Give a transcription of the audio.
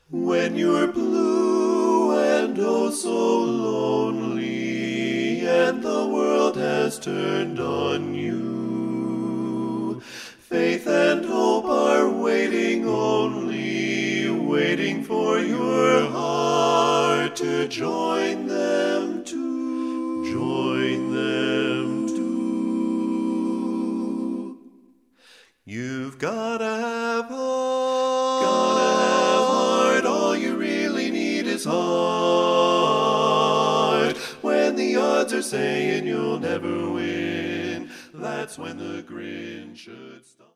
When you're blue and oh so lonely, and the world has turned on you, faith and hope are waiting only, waiting for your heart to join them too. Join them too. You've gotta have heart. Gotta have heart. All you really need is heart. When the odds are saying you'll never win, that's when the grin should stop.